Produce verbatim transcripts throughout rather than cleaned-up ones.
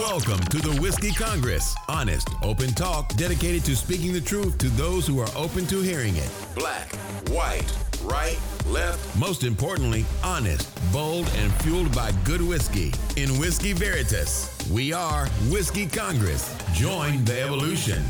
Welcome to the Whiskey Congress. Honest, open talk dedicated to speaking the truth to those who are open to hearing it. Black, white, right, left. Most importantly, honest, bold, and fueled by good whiskey. In Whiskey Veritas, we are Whiskey Congress. Join the evolution.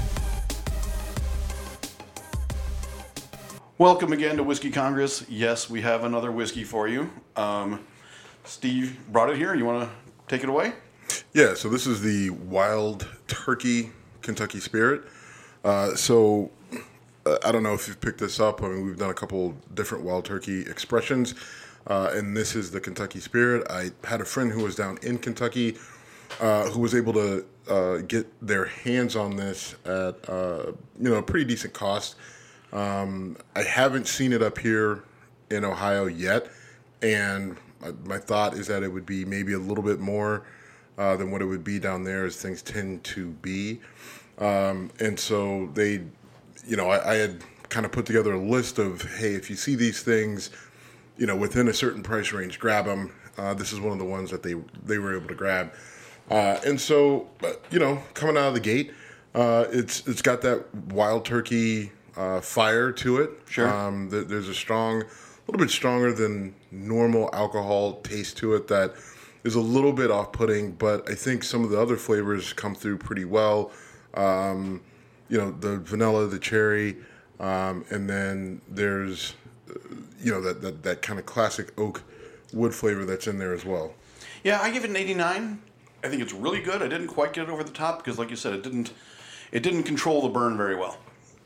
Welcome again to Whiskey Congress. Yes, we have another whiskey for you. Um, Steve brought it here. You want to take it away? Yeah, so this is the Wild Turkey Kentucky Spirit. Uh, so uh, I don't know if you've picked this up. I mean, we've done a couple different Wild Turkey expressions, uh, and this is the Kentucky Spirit. I had a friend who was down in Kentucky uh, who was able to uh, get their hands on this at uh, you know a pretty decent cost. Um, I haven't seen it up here in Ohio yet, and my, my thought is that it would be maybe a little bit more Uh, than what it would be down there, as things tend to be. Um, and so they, you know, I, I had kind of put together a list of, hey, if you see these things, you know, within a certain price range, grab them. Uh, this is one of the ones that they they were able to grab. Uh, and so, you know, coming out of the gate, uh, it's it's got that Wild Turkey uh, fire to it. Sure. Um, th- there's a strong, a little bit stronger than normal alcohol taste to it that is a little bit off-putting, but I think some of the other flavors come through pretty well. Um, you know, the vanilla, the cherry, um, and then there's, uh, you know, that, that, that kind of classic oak wood flavor that's in there as well. Yeah, I give it an eighty-nine. I think it's really good. I didn't quite get it over the top because, like you said, it didn't it didn't control the burn very well.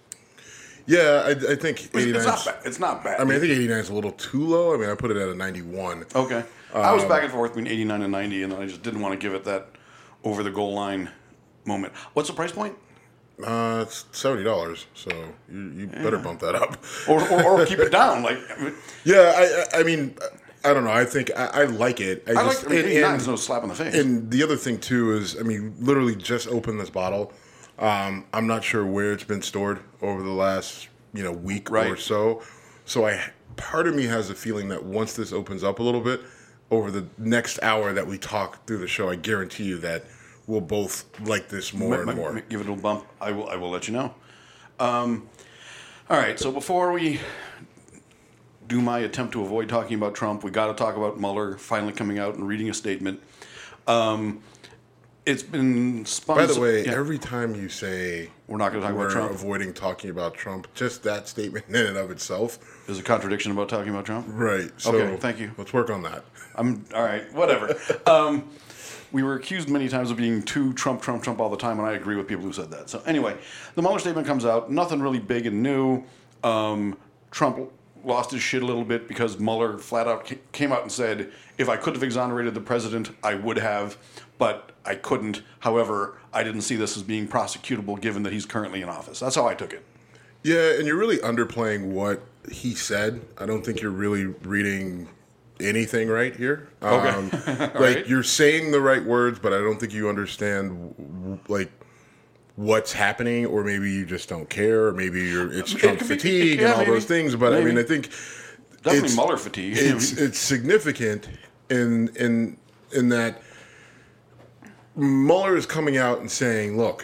Yeah, I, I think eighty-nine. It's not bad. It's not bad. I mean, I think eighty-nine is a little too low. I mean, I put it at a ninety-one. Okay. I was back and forth between eighty-nine and ninety, and then I just didn't want to give it that over the goal line moment. What's the price point? Uh, it's seventy dollars, so you, you yeah. better bump that up. or, or or keep it down. Like, yeah, I I mean, I don't know. I think I, I like it. I, I just, like. I mean, eighty-nine is no slap in the face. And the other thing too is, I mean, literally just opened this bottle. Um, I'm not sure where it's been stored over the last you know week right. or so. So I part of me has a feeling that once this opens up a little bit, over the next hour that we talk through the show, I guarantee you that we'll both like this more might, and might, more. Might give it a little bump. I will. I will let you know. Um, all right. So before we do my attempt to avoid talking about Trump, we got to talk about Mueller finally coming out and reading a statement. Um, it's been spun. By the way, yeah. every time you say we're not going to talk we're about Trump, avoiding talking about Trump, just that statement in and of itself is a contradiction about talking about Trump. Right. So okay. Thank you. Let's work on that. I'm all right. Whatever. um, we were accused many times of being too Trump, Trump, Trump all the time, and I agree with people who said that. So anyway, the Mueller statement comes out. Nothing really big and new. Um, Trump lost his shit a little bit because Mueller flat out came out and said, if I could have exonerated the president, I would have, but I couldn't. However, I didn't see this as being prosecutable given that he's currently in office. That's how I took it. Yeah, and you're really underplaying what he said. I don't think you're really reading anything right here. Okay. Um, like right. You're saying the right words, but I don't think you understand like what's happening, or maybe you just don't care, or maybe you're it's it Trump be, fatigue yeah, and all maybe, those things. But maybe. I mean, I think definitely it's, Mueller fatigue. It's it's significant in in in that Mueller is coming out and saying, look,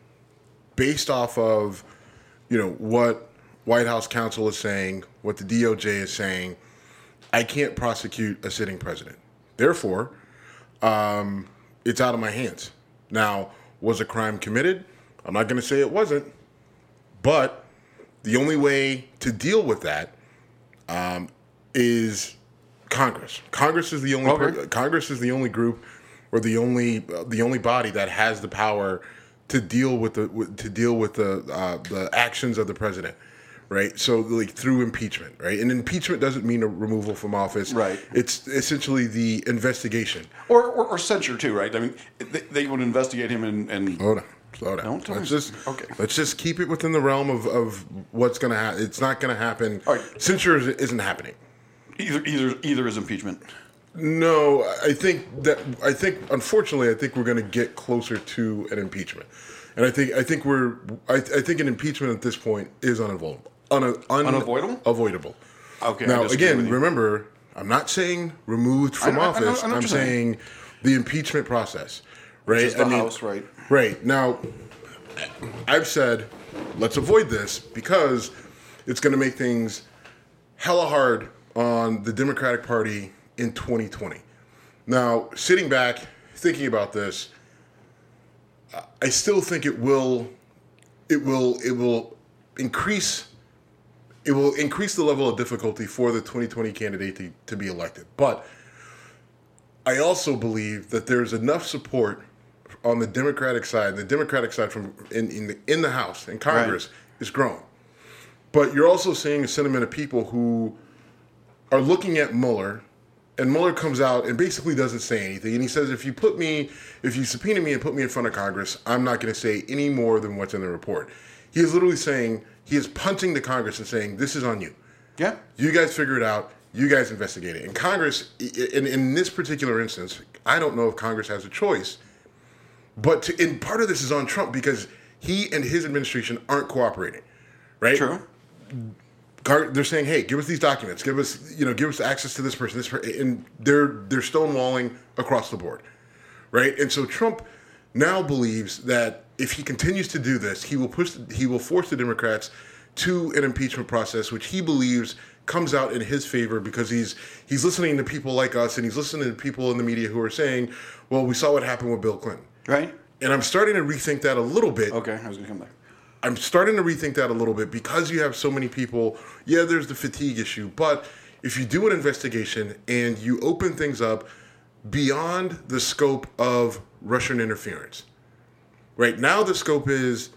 based off of you know what White House counsel is saying, what the D O J is saying, I can't prosecute a sitting president. Therefore, um, it's out of my hands. Now, was a crime committed? I'm not going to say it wasn't, but the only way to deal with that um, is Congress. Congress is the only okay. per- Congress is the only group or the only uh, the only body that has the power to deal with the with, to deal with the uh, the actions of the president. Right, so like through impeachment, right, and impeachment doesn't mean a removal from office. Right, it's essentially the investigation, or or, or censure too. Right, I mean, they, they would investigate him and, and slow down, slow down. Don't let's just okay. Let's just keep it within the realm of, of what's going to happen. It's not going to happen. All right. Censure isn't happening. Either either either is impeachment. No, I think that I think unfortunately I think we're going to get closer to an impeachment, and I think I think we're I, I think an impeachment at this point is unavoidable. Un- un- Unavoidable? Avoidable. Okay. Now, again, remember, I'm not saying removed from I know, office. I know, I know I'm what you're saying the impeachment process, right? Which is the I mean, House, right? Right. Now, I've said, let's avoid this because it's going to make things hella hard on the Democratic Party in twenty twenty. Now, sitting back, thinking about this, I still think it will, it will, it will increase, it will increase the level of difficulty for the twenty twenty candidate to, to be elected. But I also believe that there's enough support on the Democratic side, the Democratic side from in in the, in the House and Congress right. is growing. But you're also seeing a sentiment of people who are looking at Mueller, and Mueller comes out and basically doesn't say anything. And he says, if you put me, if you subpoena me and put me in front of Congress, I'm not going to say any more than what's in the report. He is literally saying, he is punting the Congress and saying, this is on you. Yeah. You guys figure it out. You guys investigate it. And Congress, in, in this particular instance, I don't know if Congress has a choice. But to, and part of this is on Trump because he and his administration aren't cooperating, right? True. They're saying, "Hey, give us these documents. Give us, you know, give us access to this person." This person, and they're they're stonewalling across the board, right? And so Trump now believes that if he continues to do this, he will push, he will force the Democrats to an impeachment process, which he believes comes out in his favor because he's he's listening to people like us and he's listening to people in the media who are saying, "Well, we saw what happened with Bill Clinton." Right. And I'm starting to rethink that a little bit. Okay, I was going to come back. I'm starting to rethink that a little bit because you have so many people. Yeah, there's the fatigue issue. But if you do an investigation and you open things up beyond the scope of Russian interference, right? Now the scope is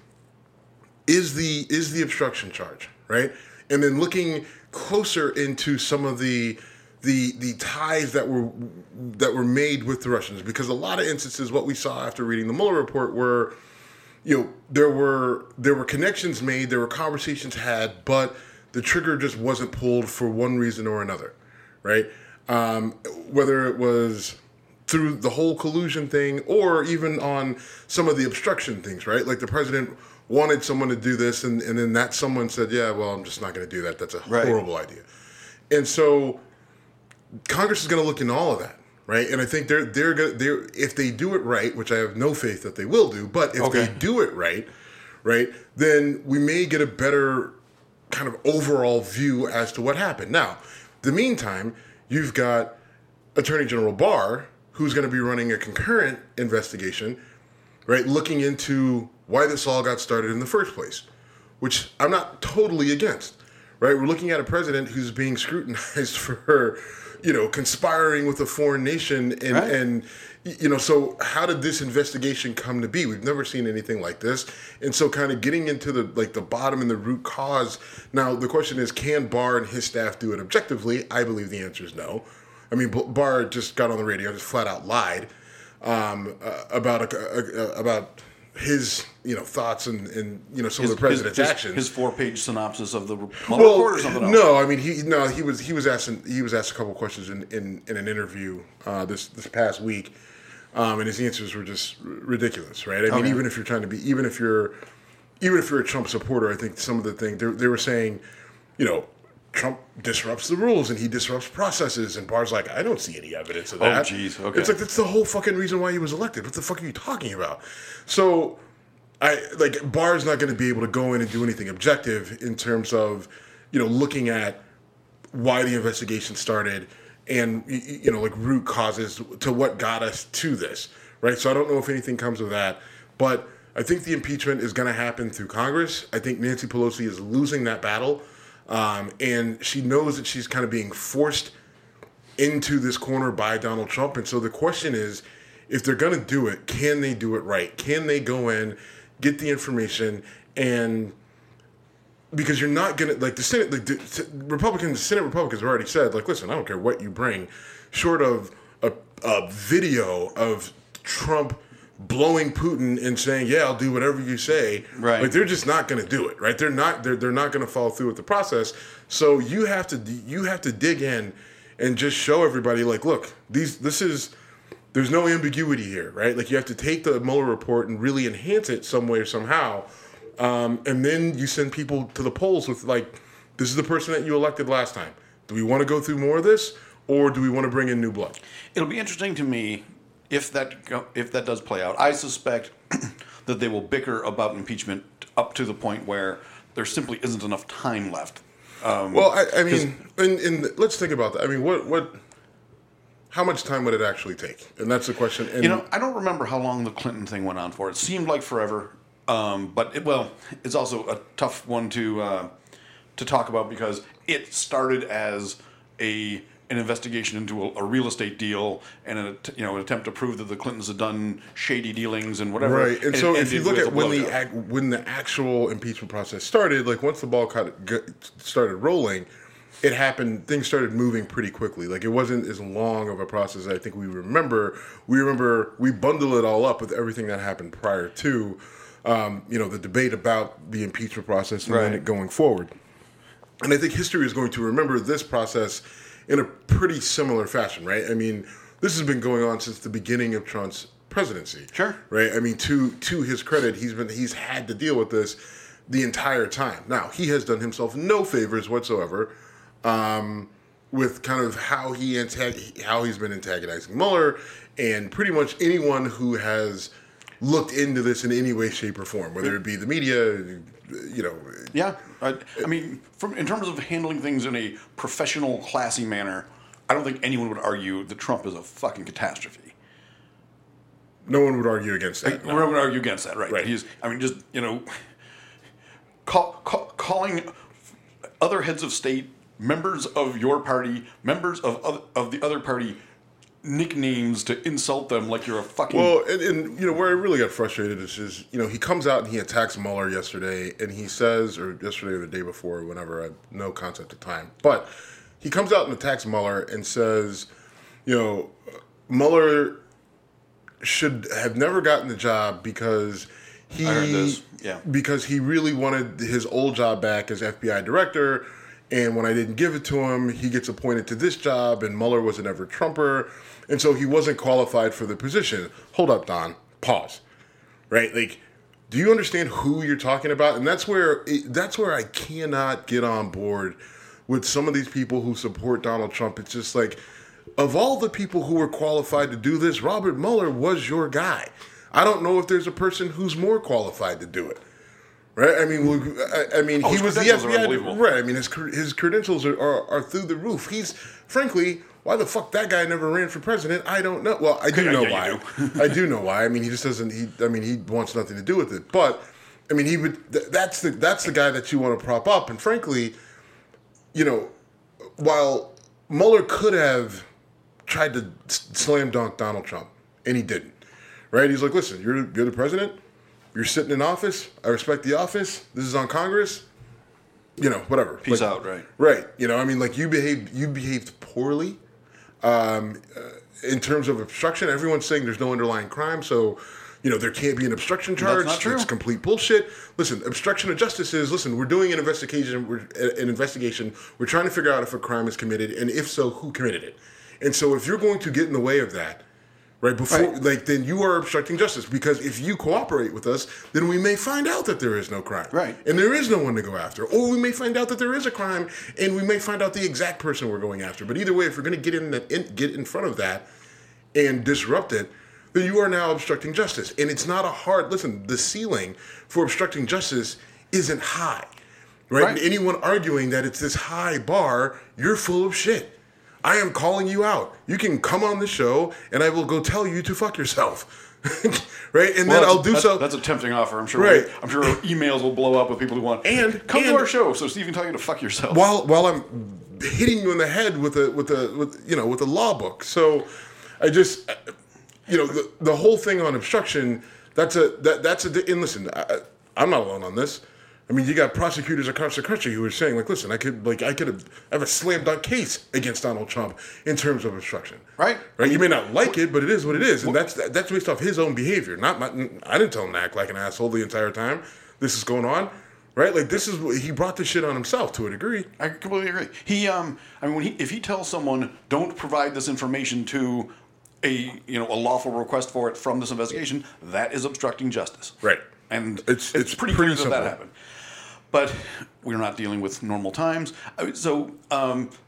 is the is the obstruction charge, right? And then looking closer into some of the the the ties that were that were made with the Russians, because a lot of instances, what we saw after reading the Mueller report were, you know, there were there were connections made, there were conversations had, but the trigger just wasn't pulled for one reason or another, right? Um, whether it was through the whole collusion thing or even on some of the obstruction things, right? Like the president wanted someone to do this, and, and then that someone said, yeah, well, I'm just not going to do that. That's a right. horrible idea. And so Congress is going to look into all of that, right? And I think they're they're going they're if they do it right, which I have no faith that they will do, but if okay. they do it right, right, then we may get a better kind of overall view as to what happened. Now, the meantime, you've got Attorney General Barr, who's going to be running a concurrent investigation, right, looking into why this all got started in the first place, which I'm not totally against, right? We're looking at a president who's being scrutinized for, you know, conspiring with a foreign nation. And, right. and, you know, so how did this investigation come to be? We've never seen anything like this. And so kind of getting into the, like the bottom and the root cause. Now, the question is, can Barr and his staff do it objectively? I believe the answer is no. I mean, Barr just got on the radio, just flat out lied um, uh, about a, a, a, about his, you know, thoughts and, and you know, some his, of the president's his, actions. His four-page synopsis of the Mueller well, report or something else? No, I mean, he no, he was he was asking he was asked a couple questions in, in, in an interview uh, this this past week, um, and his answers were just ridiculous, right? I mean, okay. even if you're trying to be, even if you're, even if you're a Trump supporter, I think some of the things they, they were saying, you know, Trump disrupts the rules and he disrupts processes, and Barr's like, I don't see any evidence of that. Oh, jeez, okay. It's like, that's the whole fucking reason why he was elected. What the fuck are you talking about? So, I like Barr's not going to be able to go in and do anything objective in terms of, you know, looking at why the investigation started and, you know, like root causes to what got us to this, right? So I don't know if anything comes of that, but I think the impeachment is going to happen through Congress. I think Nancy Pelosi is losing that battle. Um, and she knows that she's kind of being forced into this corner by Donald Trump. And so the question is, if they're going to do it, can they do it right? Can they go in, get the information, and because you're not going to, like the Senate, like the Republicans, Senate Republicans have already said, like, listen, I don't care what you bring, short of a, a video of Trump blowing Putin and saying, yeah, I'll do whatever you say. Right. Like, they're just not going to do it, right? They're not, they're, they're not going to follow through with the process. So you have to, you have to dig in and just show everybody, like, look, these, this is, there's no ambiguity here, right? Like, you have to take the Mueller report and really enhance it some way or somehow. Um, and then you send people to the polls with, like, this is the person that you elected last time. Do we want to go through more of this, or do we want to bring in new blood? It'll be interesting to me if that go- if that does play out, I suspect that they will bicker about impeachment up to the point where there simply isn't enough time left. Um, well, I, I mean, in, in, let's think about that. I mean, what what, how much time would it actually take? And that's the question. And you know, I don't remember how long the Clinton thing went on for. It seemed like forever, um, but it, well, it's also a tough one to uh, to talk about because it started as a an investigation into a, a real estate deal and a, you know an attempt to prove that the Clintons had done shady dealings and whatever. Right, and, and so it if you ended look with at a when the blowjob. ac- when the actual impeachment process started, like once the ball kind of g- started rolling, it happened. Things started moving pretty quickly. Like it wasn't as long of a process as I think we remember. We remember we bundle it all up with everything that happened prior to, um, you know, the debate about the impeachment process and then Right. it going forward. And I think history is going to remember this process in a pretty similar fashion, right? I mean, this has been going on since the beginning of Trump's presidency. Sure. Right? I mean, to to his credit, he's been he's had to deal with this the entire time. Now, he has done himself no favors whatsoever um, with kind of how he antag- how he's been antagonizing Mueller and pretty much anyone who has looked into this in any way, shape, or form, whether it be the media, you know. Yeah, I, I mean, from in terms of handling things in a professional, classy manner, I don't think anyone would argue that Trump is a fucking catastrophe. No one would argue against that. We're not going to argue against that, right? Right. He's, I mean, just you know, call, call, calling other heads of state, members of your party, members of other, of the other party, nicknames to insult them like you're a fucking. Well, and, and you know where I really got frustrated is just you know he comes out and he attacks Mueller yesterday, and he says, or yesterday or the day before, or whenever, I have no concept of time, but he comes out and attacks Mueller and says, you know, Mueller should have never gotten the job because he I heard this. Yeah. because he really wanted his old job back as F B I director. And when I didn't give it to him, he gets appointed to this job, and Mueller was an ever Trumper, and so he wasn't qualified for the position. Hold up, Don. Pause. Right? Like, do you understand who you're talking about? And that's where it, that's where I cannot get on board with some of these people who support Donald Trump. It's just like, of all the people who were qualified to do this, Robert Mueller was your guy. I don't know if there's a person who's more qualified to do it. Right, I mean, well, I, I mean, Oh, he his was the credentials F are B I. unbelievable. Right, I mean, his cre- his credentials are, are, are through the roof. He's, frankly, why the fuck that guy never ran for president? I don't know. Well, I do Yeah, know yeah, you why. I do know why. I mean, he just doesn't. He, I mean, he wants nothing to do with it. But, I mean, he would. Th- that's the that's the guy that you want to prop up. And frankly, you know, while Mueller could have tried to s- slam dunk Donald Trump, and he didn't. Right? He's like, listen, you're you're the president. You're sitting in office. I respect the office. This is on Congress. You know, whatever. Peace Like, out, right? Right. You know, I mean, like you behaved. You behaved poorly. Um, uh, in terms of obstruction, everyone's saying there's no underlying crime, so you know there can't be an obstruction charge. not true. It's complete bullshit. Listen, obstruction of justice is listen. We're doing an investigation. We're an investigation. We're trying to figure out if a crime is committed, and if so, who committed it. And so, if you're going to get in the way of that. Right before, Right. like, then you are obstructing justice because if you cooperate with us, then we may find out that there is no crime, Right. And there is no one to go after, or we may find out that there is a crime, and we may find out the exact person we're going after. But either way, if we're going to get in, the, in, get in front of that and disrupt it, then you are now obstructing justice. And it's not a hard listen. The ceiling for obstructing justice isn't high, right? Right. And anyone arguing that it's this high bar, you're full of shit. I am calling you out. You can come on the show, and I will go tell you to fuck yourself, right? And Well, then I'll that's- do that's, so. That's a tempting offer. I'm sure. Right. I'm sure emails will blow up with people who want. And- come and- to our show so Steve can tell you to fuck yourself. while while I'm hitting you in the head with a with a with you know with a law book. So I just you know the the whole thing on obstruction. That's a that that's a and listen. I, I'm not alone on this. I mean, you got prosecutors across the country who are saying, like, listen, I could, like, I could have, I have a slam dunk case against Donald Trump in terms of obstruction. Right. Right. You may not like it, but it is what it is, and that's that's based off his own behavior. Not my. I didn't tell him to act like an asshole the entire time this is going on. Right. Like this is he brought this shit on himself to a degree. I completely agree. He, um, I mean, when he, if he tells someone, don't provide this information to a, you know, a lawful request for it from this investigation, that is obstructing justice. Right. And It's- it's, it's pretty, pretty clear that that simple. happened. But we're not dealing with normal times. I mean, So um,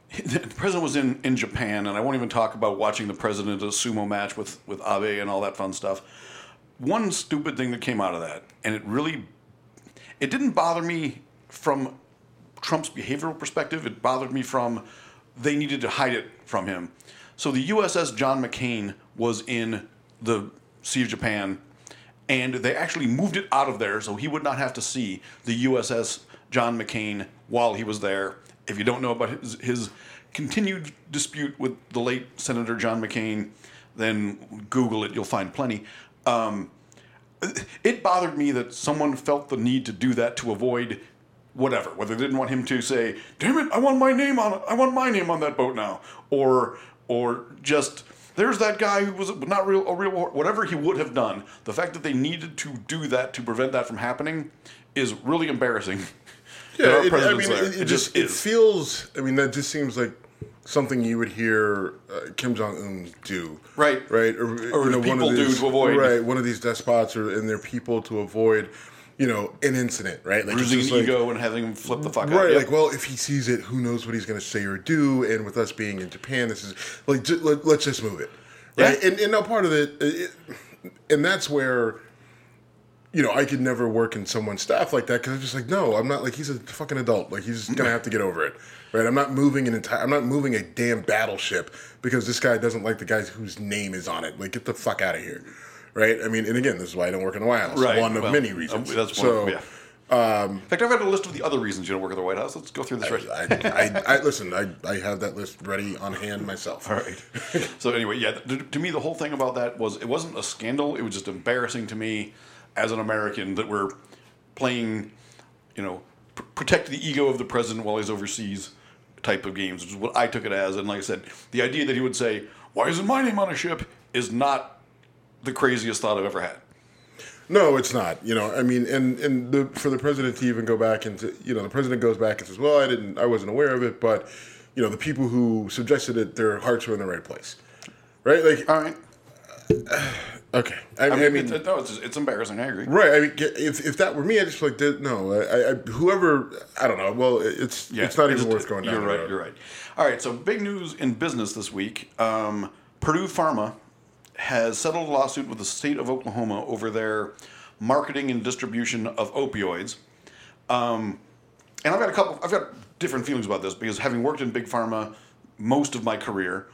the president was in, in Japan, and I won't even talk about watching the president at a sumo match with, with Abe and all that fun stuff. One stupid thing that came out of that, and it really, it didn't bother me from Trump's behavioral perspective. It bothered me from they needed to hide it from him. So the U S S John McCain was in the Sea of Japan, and they actually moved it out of there so he would not have to see the U S S John McCain while he was there. If you don't know about his, his continued dispute with the late Senator John McCain, then Google it, you'll find plenty. Um, it bothered me that someone felt the need to do that to avoid whatever, whether they didn't want him to say, damn it, I want my name on it, I want my name on that boat now, or or just, there's that guy who was not real, a real, whatever he would have done. The fact that they needed to do that to prevent that from happening is really embarrassing. Yeah, it, I mean, it, it, it just, it feels, I mean, that just seems like something you would hear uh, Kim Jong-un do. Right. Right. Or, or you know, people these, do to avoid. Right. One of these despots or and their people to avoid, you know, an incident, right? Like bruising like, ego and having him flip the fuck right, out. Right. Yep. Like, well, if he sees it, who knows what he's going to say or do? And with us being in Japan, this is like, j- let, let's just move it. Right. Yeah. And, and now part of it, it, and that's where, you know, I could never work in someone's staff like that because I'm just like, no, I'm not like he's a fucking adult. Like he's gonna have to get over it, right? I'm not moving an entire. I'm not moving a damn battleship because this guy doesn't like the guys whose name is on it. Like, get the fuck out of here, right? I mean, and again, this is why I don't work in the White House. Right. One of well, many reasons. Uh, that's so, one. Of, yeah. Um, in fact, I've got a list of the other reasons you don't work at the White House. Let's go through this right. I, I, I listen. I, I have that list ready on hand myself. All right. So anyway, yeah. To, to me, the whole thing about that was it wasn't a scandal. It was just embarrassing to me as an American that we're playing, you know, pr- protect the ego of the president while he's overseas type of games, which is what I took it as. And like I said, the idea that he would say, "Why isn't my name on a ship?" is not the craziest thought I've ever had. No, it's not. You know, I mean, and and the, for the president to even go back and to, you know, the president goes back and says, "Well, I didn't, I wasn't aware of it," but you know, the people who suggested it, their hearts were in the right place, right? Like, all right. Uh, okay, I, I mean, I mean it's, no, it's, it's embarrassing. I agree. Right. I mean, if if that were me, I just like did no. I, I whoever I don't know. Well, it's yeah, it's not even worth going down. You're the right. road. You're right. All right. So big news in business this week. Um, Purdue Pharma has settled a lawsuit with the state of Oklahoma over their marketing and distribution of opioids. Um, and I've got a couple. I've got different feelings about this because having worked in big pharma most of my career,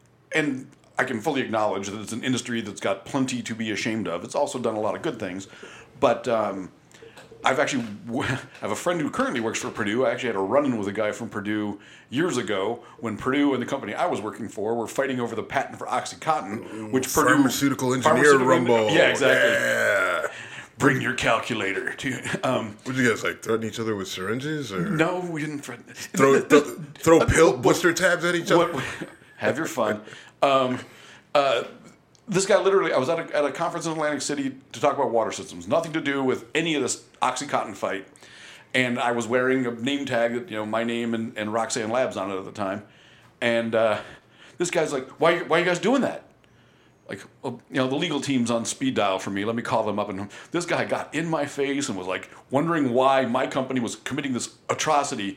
and I can fully acknowledge that it's an industry that's got plenty to be ashamed of. It's also done a lot of good things. But um, I've actually I have a friend who currently works for Purdue. I actually had a run-in with a guy from Purdue years ago when Purdue and the company I was working for were fighting over the patent for OxyContin, which Purdue... Pharmaceutical engineer rumble. Yeah, exactly. Yeah. Bring your calculator. To, um, what did you guys, like, threaten each other with syringes? Or no, we didn't threaten... Throw, throw, throw pill blister tabs at each other? What, have your fun. Um, uh, this guy literally, I was at a, at a conference in Atlantic City to talk about water systems. Nothing to do with any of this OxyContin fight. And I was wearing a name tag that, you know, my name and, and Roxanne Labs on it at the time. And uh, this guy's like, why, why are you guys doing that? Like, well, you know, the legal team's on speed dial for me. Let me call them up. And this guy got in my face and was like wondering why my company was committing this atrocity.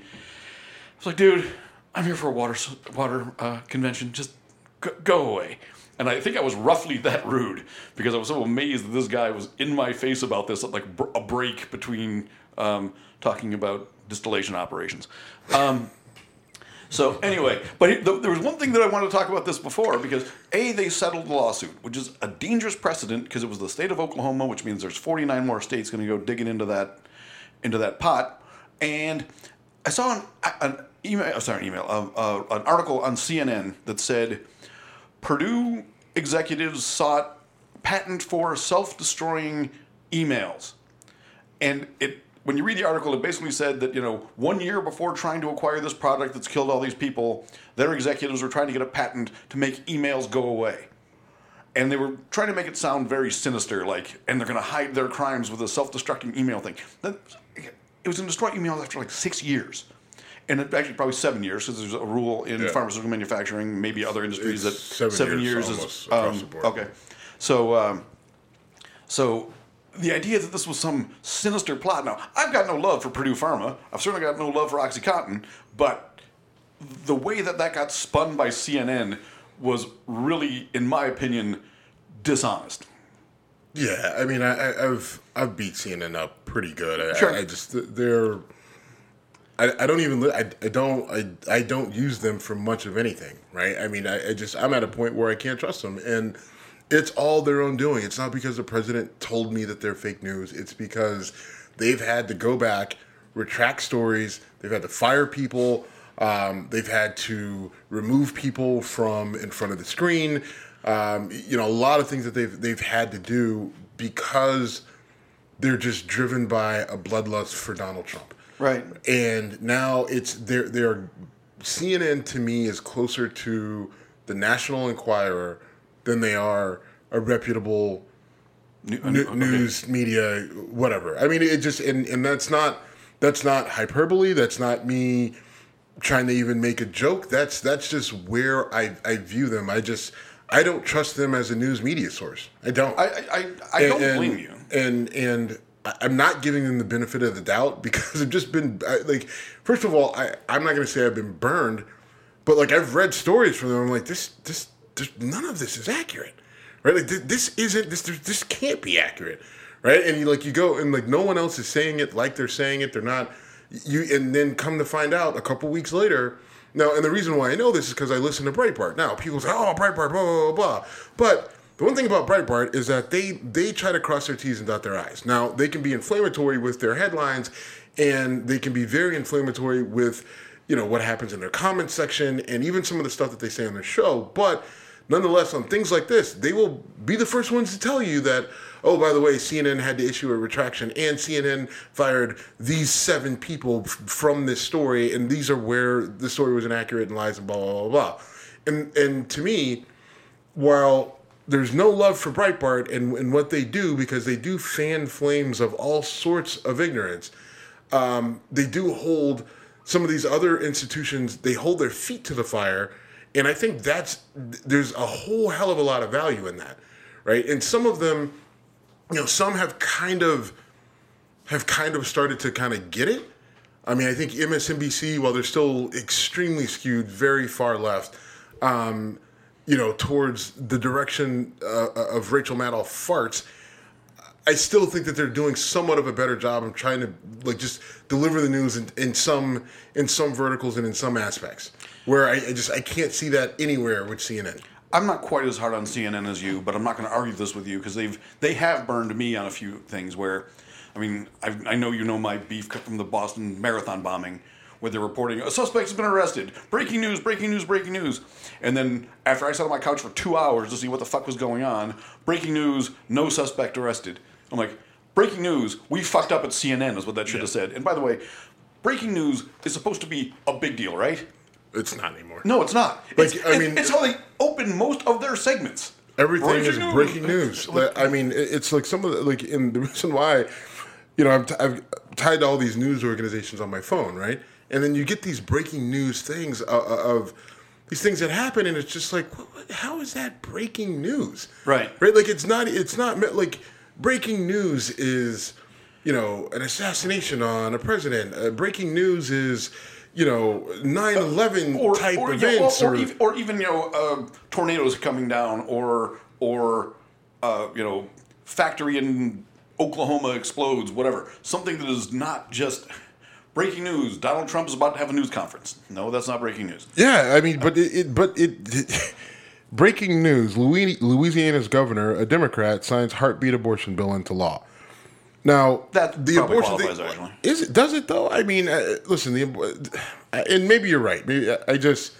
I was like, dude, I'm here for a water water uh, convention. Just go, go away. And I think I was roughly that rude because I was so amazed that this guy was in my face about this, like a break between um, talking about distillation operations. Um, so anyway, but he, the, there was one thing that I wanted to talk about this before because A, they settled the lawsuit, which is a dangerous precedent because it was the state of Oklahoma, which means there's forty-nine more states going to go digging into that into that pot. And I saw an, an email, sorry, an email, uh, uh, an article on C N N that said Purdue executives sought patent for self-destroying emails. And it, when you read the article, it basically said that, you know, one year before trying to acquire this product that's killed all these people, their executives were trying to get a patent to make emails go away. And they were trying to make it sound very sinister, like, and they're going to hide their crimes with a self-destructing email thing. It was going to destroy emails after like six years. And it, actually probably seven years, because there's a rule in yeah. pharmaceutical manufacturing, maybe other industries, it's that seven, seven years, years is um, the board. Okay. So, um, so the idea that this was some sinister plot. Now, I've got no love for Purdue Pharma. I've certainly got no love for OxyContin, but the way that that got spun by C N N was really, in my opinion, dishonest. Yeah, I mean, I, I, I've I've beat C N N up pretty good. I, Sure. I, I just they're. I, I don't even I, I don't I, I don't use them for much of anything, right? I mean, I, I just I'm at a point where I can't trust them, and it's all their own doing. It's not because the president told me that they're fake news. It's because they've had to go back, retract stories. They've had to fire people. Um, they've had to remove people from in front of the screen. Um, you know, a lot of things that they've they've had to do because they're just driven by a bloodlust for Donald Trump. Right. And now it's they're they're C N N to me is closer to the National Enquirer than they are a reputable New, n- okay. news media, whatever. I mean, it just and, and that's not that's not hyperbole. That's not me trying to even make a joke. That's that's just where I, I view them. I just I don't trust them as a news media source. I don't. I I, I And- don't and, blame you. And and I- I'm not giving them the benefit of the doubt because I've just been I, like, first of all, I I'm not going to say I've been burned, but like I've read stories from them. I'm like this this, this none of this is accurate, right? Like this, this isn't this this can't be accurate, right? And you like you go and like no one else is saying it like they're saying it. They're not you. And then come to find out a couple weeks later. Now, and the reason why I know this is because I listen to Breitbart. Now, people say, "Oh, Breitbart, blah blah blah blah," but the one thing about Breitbart is that they they try to cross their T's and dot their I's. Now, they can be inflammatory with their headlines, and they can be very inflammatory with, you know, what happens in their comment section and even some of the stuff that they say on their show. But nonetheless, on things like this, they will be the first ones to tell you that, oh, by the way, C N N had to issue a retraction, and C N N fired these seven people f- from this story, and these are where the story was inaccurate and lies and blah, blah, blah, blah. And, and to me, while there's no love for Breitbart and, and what they do, because they do fan flames of all sorts of ignorance, um, they do hold some of these other institutions, they hold their feet to the fire, and I think that's, there's a whole hell of a lot of value in that, right? And some of them, you know, some have kind of, have kind of started to kind of get it. I mean, I think M S N B C, while they're still extremely skewed, very far left, um, you know, towards the direction uh, of Rachel Maddow farts, I still think that they're doing somewhat of a better job of trying to like just deliver the news in, in some in some verticals and in some aspects. Where I, I just I can't see that anywhere with C N N. I'm not quite as hard on C N N as you, but I'm not going to argue this with you because they've they have burned me on a few things where, I mean, I, I know you know my beef from the Boston Marathon bombing, where they're reporting a suspect has been arrested, breaking news, breaking news, breaking news, and then after I sat on my couch for two hours to see what the fuck was going on, breaking news, no suspect arrested. I'm like, breaking news, we fucked up at C N N is what that should have said. And by the way, breaking news is supposed to be a big deal, right? It's not anymore. No, it's not. Like, it's, I mean, it's how they open most of their segments. Everything Breaking is news. breaking news. That- I mean, it- it's like some of the, like, and the reason why, you know, I've, t- I've tied to all these news organizations on my phone, right? And then you get these breaking news things of, of these things that happen, and it's just like, what, what, how is that breaking news? Right. Right? Like, it's not, it's not meant- like breaking news is, you know, an assassination on a president. Uh, breaking news is, you know, nine eleven or, type or, events, yeah, or, or, or, even, or even you know uh, tornadoes coming down, or or uh, you know factory in Oklahoma explodes, whatever. Something that is not just breaking news. Donald Trump is about to have a news conference. No, that's not breaking news. yeah, I mean, but it, it but it, it breaking news: Louis, Louisiana's governor, a Democrat, signs heartbeat abortion bill into law. Now, That the probably abortion qualifies, thing, actually. is it? Does it though? I mean, uh, listen, the uh, and maybe you're right. Maybe I- I just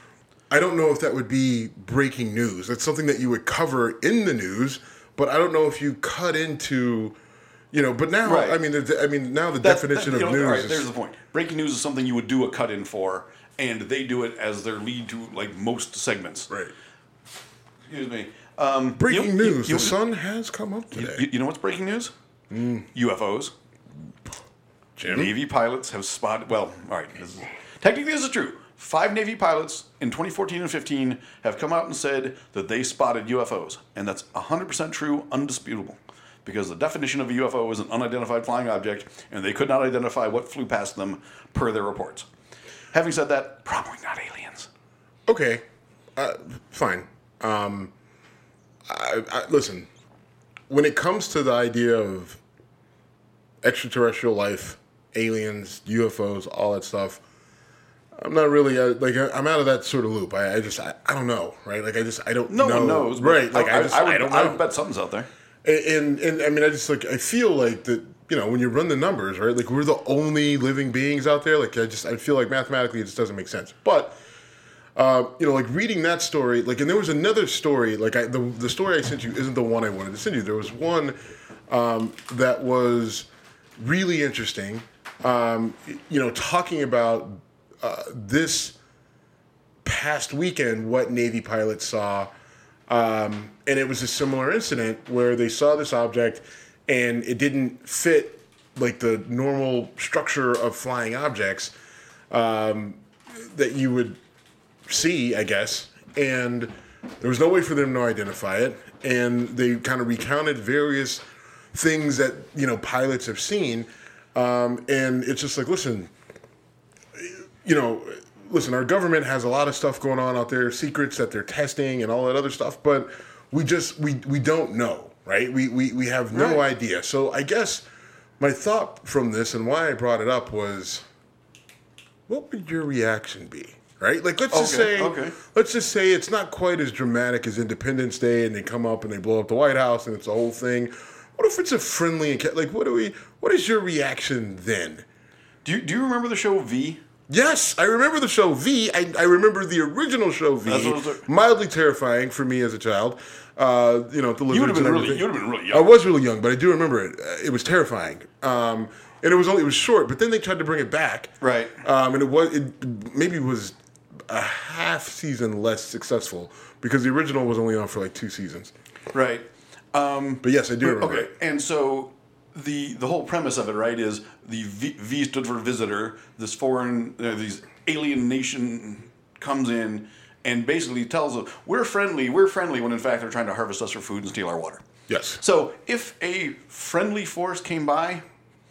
I don't know if that would be breaking news. That's something that you would cover in the news, but I don't know if you cut into, you know. But now, Right. I mean, the, I mean, now the That- definition that- you of know, news all right, is there's the point. Breaking news is something you would do a cut in for, and they do it as their lead to like most segments. right. Excuse me. Um, Breaking you- news: you- the sun has come up You, today. you know what's breaking news? U F Os. Jim? Navy pilots have spotted. Well, all right. This is, technically, this is true. Five Navy pilots in twenty fourteen and fifteen have come out and said that they spotted U F Os, and that's one hundred percent true, undisputable. Because the definition of a U F O is an unidentified flying object, and they could not identify what flew past them per their reports. Having said that, probably not aliens. Okay, uh, fine. Um, I, I, listen, when it comes to the idea of extraterrestrial life, aliens, U F Os, all that stuff, I'm not really uh, like I'm out of that sort of loop. I, I just I, I don't know, right? Like I just I don't no know. one knows, right? Like I, I just I, would, I don't I know. would bet something's out there. And, and and I mean, I just like I feel like that. You know, when you run the numbers, right? Like we're the only living beings out there. Like I just I feel like mathematically it just doesn't make sense. But uh, you know, like reading that story, like and there was another story. Like I, the the story I sent you isn't the one I wanted to send you. There was one um, that was really interesting. Um, you know, talking about uh, this past weekend, what Navy pilots saw, um, and it was a similar incident where they saw this object. And it didn't fit like the normal structure of flying objects um, that you would see, I guess. And there was no way for them to identify it. And they kind of recounted various things that, you know, pilots have seen. Um, and it's just like, listen, you know, listen, our government has a lot of stuff going on out there, secrets that they're testing and all that other stuff. But we just, we, we don't know. Right? We, we we have no right. idea. So I guess my thought from this and why I brought it up was, what would your reaction be? Right? Like let's okay, just say okay. let's just say it's not quite as dramatic as Independence Day and they come up and they blow up the White House and it's a whole thing. What if it's a friendly like what do we what is your reaction then? Do you do you remember the show V? Yes, I remember the show V. I, I remember the original show V. That's what it was. Mildly terrifying for me as a child. Uh, you know, the you would have been and really, you would have been really young. I was really young, but I do remember it. Uh, it was terrifying, um, and it was only it was short. But then they tried to bring it back, right? Um, and it was it maybe was a half season less successful because the original was only on for like two seasons, right? Um, but yes, I do remember okay. it. And so the the whole premise of it, right, is the V, v stood for visitor. This foreign, uh, these alien nation comes in. And basically tells us, we're friendly, we're friendly, when in fact they're trying to harvest us for food and steal our water. Yes. So if a friendly force came by,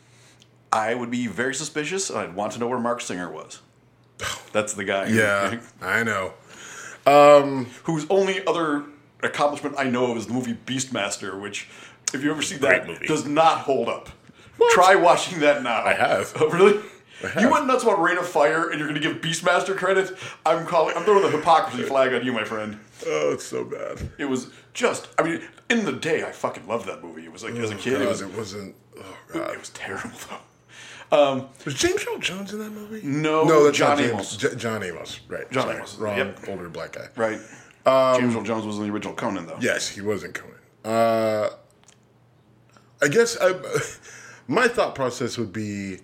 I would be very suspicious, and I'd want to know where Mark Singer was. That's the guy. Yeah, who, I know. Um, whose only other accomplishment I know of is the movie Beastmaster, which, if you ever see that, movie. does not hold up. What? Try watching that now. I have. Oh, really? You went nuts about Reign of Fire, and you're going to give Beastmaster credit? I'm calling. I'm throwing the hypocrisy flag on you, my friend. Oh, it's so bad. It was just. I mean, in the day, I fucking loved that movie. It was like oh, as a kid, God, it was. It wasn't. Oh God, it was terrible though. Um, was James Earl Jones in that movie? No, no, that's John James, Amos. J- John Amos, right? John Sorry, Amos. Wrong, yep. older black guy. Right. Um, James Earl Jones was in the original Conan, though. Yes, he was in Conan. Uh, I guess I, my thought process would be.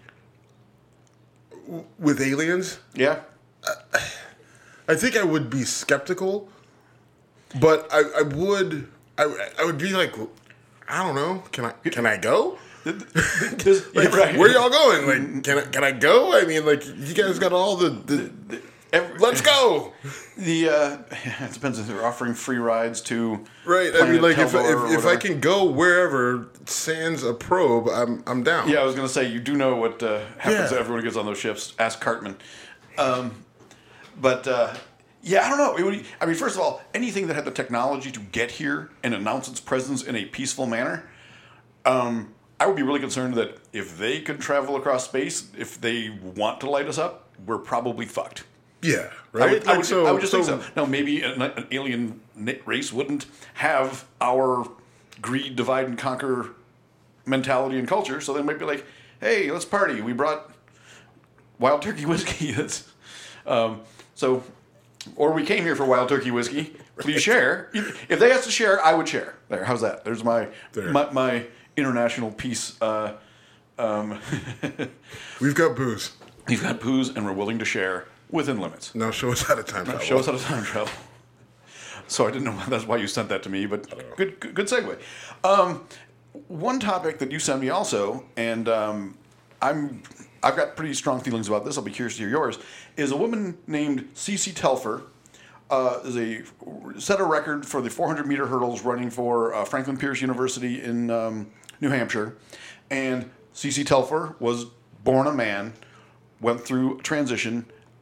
With aliens, yeah, I, I think I would be skeptical, but I, I would I, I would be like, I don't know, can I can I go? like, yeah, right. Where y'all going? Like, can I can I go? I mean, like, you guys got all the, the, the every, let's go. The uh, it depends if they're offering free rides to right. I mean, like if if, if I can go wherever sans a probe, I'm I'm down. Yeah, I was gonna say you do know what uh, happens yeah. to everyone who gets on those ships. Ask Cartman. Um, but uh, yeah, I don't know. It would, I mean, first of all, anything that had the technology to get here and announce its presence in a peaceful manner, um, I would be really concerned that if they could travel across space, if they want to light us up, we're probably fucked. Yeah, right. I would, I like would, so, I would just so, think so. Now, maybe an, an alien race wouldn't have our greed, divide, and conquer mentality and culture, so they might be like, "Hey, let's party. We brought Wild Turkey whiskey." That's, um, so, or we came here for Wild Turkey whiskey. Please share. If they asked to share, I would share. There, how's that? There's my there. my, my international peace. Uh, um, We've got booze. We've got booze, and we're willing to share. Within limits. Now show us how to time travel. Show us how to time travel. So I didn't know that's why you sent that to me, but good good, good segue. Um, one topic that you sent me also, and um, I'm I've got pretty strong feelings about this. I'll be curious to hear yours. Is a woman named Cece Telfer uh, is a set a record for the four hundred meter hurdles running for uh, Franklin Pierce University in um, New Hampshire, and Cece Telfer was born a man, went through transition.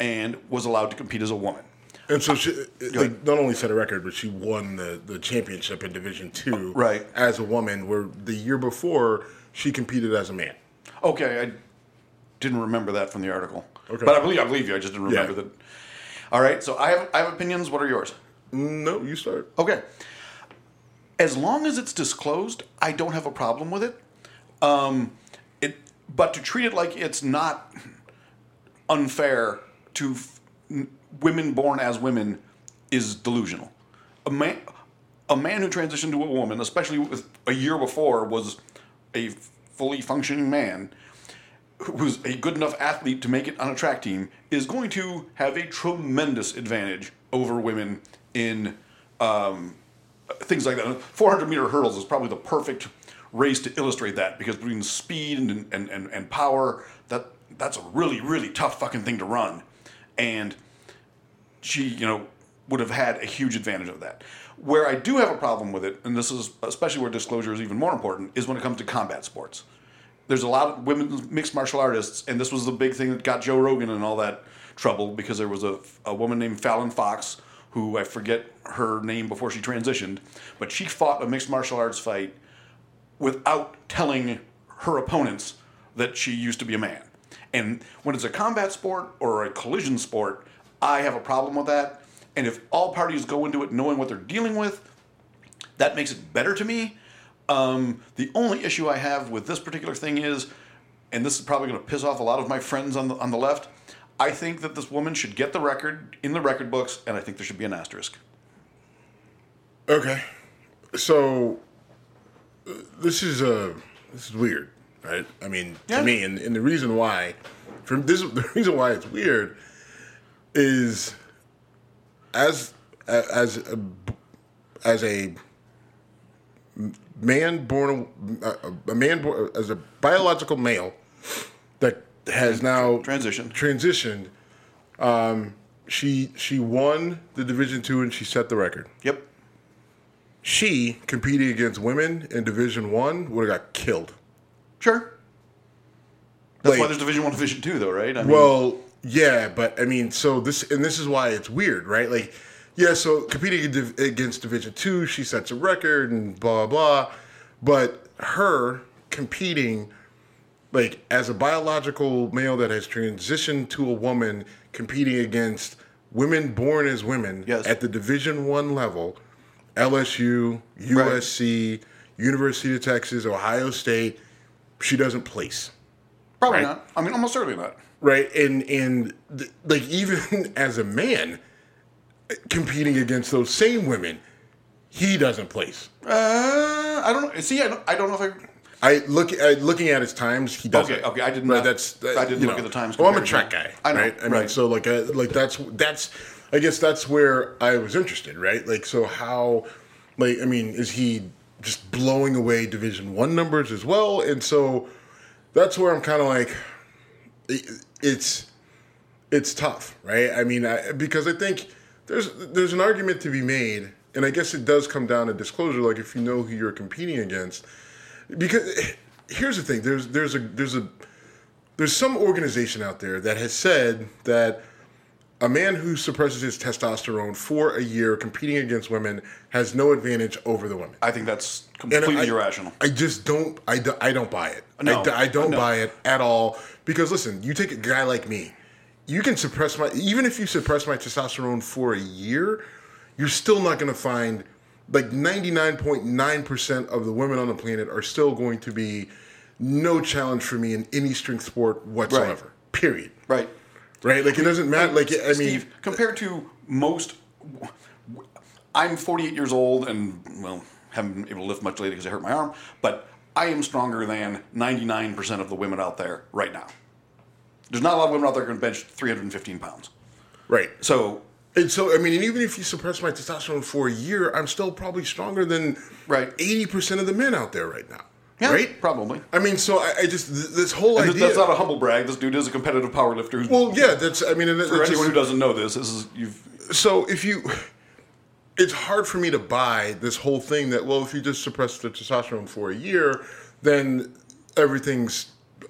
and was allowed to compete as a woman. And so she like, not only set a record, but she won the, the championship in Division Two right. as a woman, where the year before she competed as a man. Okay, I didn't remember that from the article. Okay. But I believe I believe you. I just didn't remember Yeah. that. All right, so I have I have opinions. What are yours? No, you start. Okay. As long as it's disclosed, I don't have a problem with it. Um, it, but to treat it like it's not unfair to f- women born as women is delusional. A man, a man who transitioned to a woman, especially with a year before, was a fully functioning man who was a good enough athlete to make it on a track team, is going to have a tremendous advantage over women in um, things like that. four hundred meter hurdles is probably the perfect race to illustrate that, because between speed and, and, and, and power, that that's a really, really tough fucking thing to run. And she, you know, would have had a huge advantage of that. Where I do have a problem with it, and this is especially where disclosure is even more important, is when it comes to combat sports. There's a lot of women mixed martial artists, and this was the big thing that got Joe Rogan in all that trouble, because there was a, a woman named Fallon Fox, who I forget her name before she transitioned, but she fought a mixed martial arts fight without telling her opponents that she used to be a man. And when it's a combat sport or a collision sport, I have a problem with that. And if all parties go into it knowing what they're dealing with, that makes it better to me. Um, the only issue I have with this particular thing is, and this is probably going to piss off a lot of my friends on the on the left, I think that this woman should get the record in the record books, and I think there should be an asterisk. Okay, so uh, this is uh, this is weird, right? I mean, Yeah. to me, and, and the reason why, from this, the reason why it's weird is as as a, as a man born a, a man born as a biological male that has now Transitioned. transitioned. Um, she she won the Division Two and she set the record. Yep. She competing against women in Division One would have got killed. Sure. That's Like- why there's Division One, Division Two, though, right? I mean, Well, yeah, but I mean, so this and this is why it's weird, right? Like, yeah, so competing ag- against Division Two, she sets a record and blah blah, but her competing, like as a biological male that has transitioned to a woman, competing against women born as women Yes. at the Division One level, L S U, U S C, University of Texas, Ohio State, she doesn't place. probably right. not. I mean, almost certainly not. Right, and and th- like even as a man competing against those same women, he doesn't place. Uh, I don't know. See, I don't, I don't know if I. I look at looking at his times, he doesn't. Okay, okay, I didn't. Right, not- that's that, I didn't you look know. at the times. Well, I'm a comparison. track guy, I know, right? I mean, right. so like, I, like that's that's. I guess that's where I was interested, right? Like, so how, like, I mean, is he just blowing away Division One numbers as well? And so that's where I'm kind of like, it, it's it's tough, right? I mean, I, because I think there's there's an argument to be made, and I guess it does come down to disclosure. Like, if you know who you're competing against, because here's the thing: there's there's a there's a there's some organization out there that has said that a man who suppresses his testosterone for a year competing against women has no advantage over the women. I think that's And completely I, irrational. I just don't. I, do, I don't buy it. No, I, do- I don't no. buy it at all. Because listen, you take a guy like me. You can suppress my. Even if you suppress my testosterone for a year, you're still not going to find like ninety-nine point nine percent of the women on the planet are still going to be no challenge for me in any strength sport whatsoever. Right. Period. Right. Right. Like it doesn't matter. Like I mean, Steve, compared to most, I'm forty-eight years old and, well, haven't been able to lift much lately because I hurt my arm, but I am stronger than ninety-nine percent of the women out there right now. There's not a lot of women out there who can bench three hundred fifteen pounds. right. So, And so, I mean, and even if you suppress my testosterone for a year, I'm still probably stronger than Right. eighty percent of the men out there right now. yeah, Right? probably. I mean, so I, I just, th- this whole And idea. that's not a humble brag. This dude is a competitive powerlifter. Who's, well, yeah, that's, I mean, and it- for it's anyone just- who doesn't know this, this is, you've, so if you, it's hard for me to buy this whole thing that, well, if you just suppress the testosterone for a year, then everything's